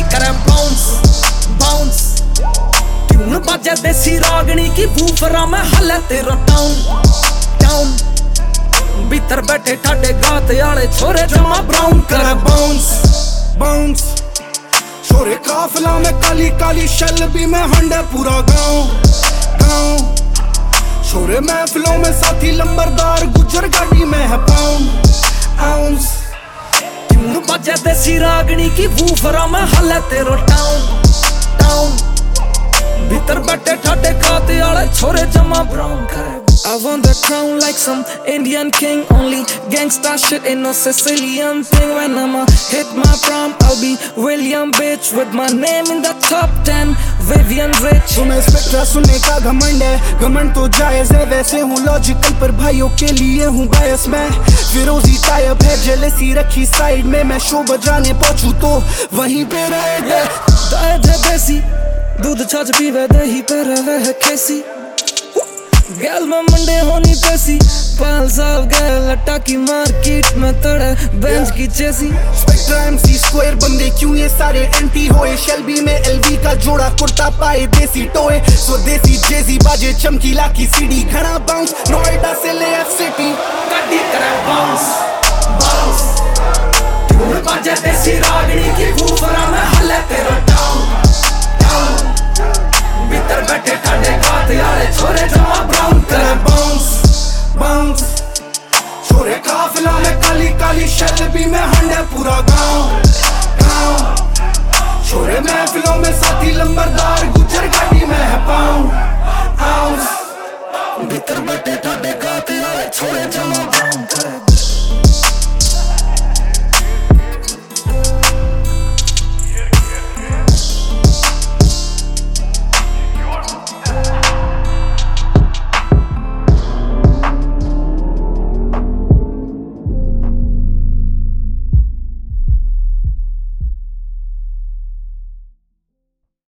करे bounce bounce, tune बाजे देसी रागनी की वूफरा में हले तेरा टाउन टाउन। भीतर बैठे ठाडे गाते आले छोरे जमा ब्राउन करे बाउंस बाउंस। छोरे काफिला में काली काली शल भी में हंडे पूरा गाँव गाँव। छोरे महफिलों में साथी लंबरदार गुजर गाड़ी में है पाउंड आउंस। ट्यून बाजे देसी रागनी की वूफरा में हले तेरा टाउन टाउन। भीतर बैठे ठाडे गाते आले छोरे जमा ब्राउन करे। I want the crown like some Indian king. Only gangsta shit, ain't no Sicilian thing. When I'ma hit my prom, I'll be William bitch with my name in the top 10. Vivian Rich. तुम्हें स्पेक्ट्रा सुनने का घमंड है, घमंड तो जायज है। वैसे हूँ लॉजिकल पर भाइयों के लिए हूँ बायस मैं। फिरोजी टाइप है, जेलसी रखी साइड में। मैं शो बजाने पहुँचूँ तो वहीं पे रह गए। दाएं देसी दूध छाछ पीवे दही पे रहे है कैसी। गैल में मंडे होनी पैसी, पाल साफ गैल लट्टा की मार्केट में तड़े बेंच की चेसी। स्पेक्ट्रा एमसी स्क्वायर बंदे क्यों ये सारे एंटी होए। शेल्बी में एलवी का जोड़ा कुर्ता पाए देसी टोए। स्वदेशी जेजी बाजे चमकीला की सीडी घना बाउंस। नोएडा से ले एफ सिटी गड्डी करे बाउंस बाउंस। ट्यून बाजे देसी रागनी की वूफरा में हले तेरा